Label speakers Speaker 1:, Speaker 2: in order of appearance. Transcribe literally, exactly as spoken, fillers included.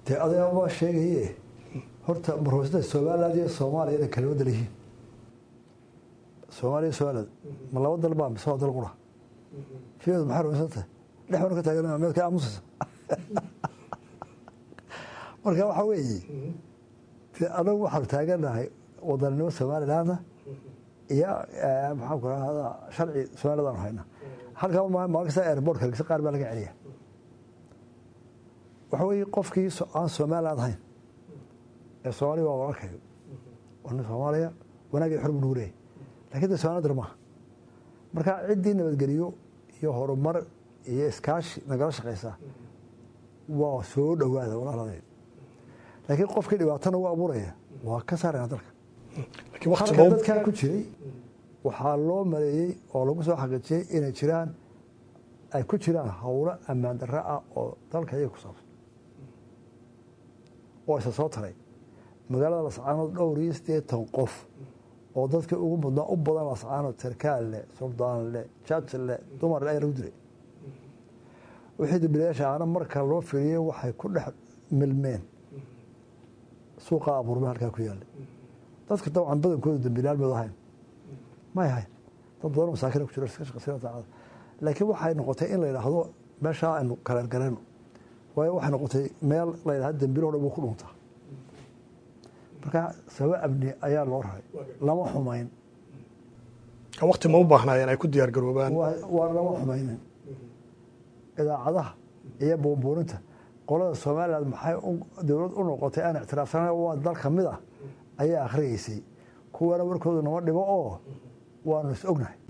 Speaker 1: dee adeega waa sheegaye horta marwasada Soomaaliland iyo Soomaaliya inay kala wada leeyihiin Soomaaliya Soomaaliland ma laba dal baa mise waa dal qura fiid maxaa rumaysantay dhexwan ka taagan meel ka aamusa marka waxa weeye anagu waxaan taaganahay wadanimo Soomaaliland iyo maxaa ku raahdaa sharci Soomaaliland hayna halka ma maagsa airport kale qaar baa laga celiyaa waxa weeye qofkii aan Soomaaliland ahayn ee Soomaaliya waa walaalkay wana Soomaaliya wanaagay xurmo nuuray laakiin Soomaaliland ma marka cidii nabadgeliyo iyo horumar iyo iskaashi nagala shaqeysa waa soo dhawaada walaalay laakiin qofkii dhibaatana waa abuuraya waa ka saarayna dalka laakiin waqti dadka ku jiray waxaa loo maleeyay oo lagu soo xaqiijiyay inay jiraan ay ku jiraan hawlo ammaan darro ah oo dalka ay ku saabsan oo isa soo taray magaalada Lascaanood dhowr iyo siddeetan qof oo dadka ugu mudnaa u badan Lascaanood sarkaal leh Suldaan leh judge leh dumar ay lagu diray wixii dibleesha aan marka loo fiiriyay waxay ku dhex milmeen suuqa abuurma halka ku yaal dadka dabcan badankooda dambiilaal madaxay ma yahay dad badan oo saakin ku jira iska shaqsiga taacada laakiin waxay noqotay in la yiraahdo meesha aanu kala garano way waxay noqotay meel la yiraahdo dambiilo dhow ku dhunta marka sabab amni ayaa loo raay lama xumayn
Speaker 2: ka waqti ma u baahnaa ay ku diyaar garoobaan
Speaker 1: waa lama xumayn idaacadaha iyo boonbooninta qolada Soomaaliland maxay dawlad u noqotay aan ictiraafsanayn oo dal kamid ah ayaa akhriyeysay kuwana warkooda nama dhibo oo waanu is ognahay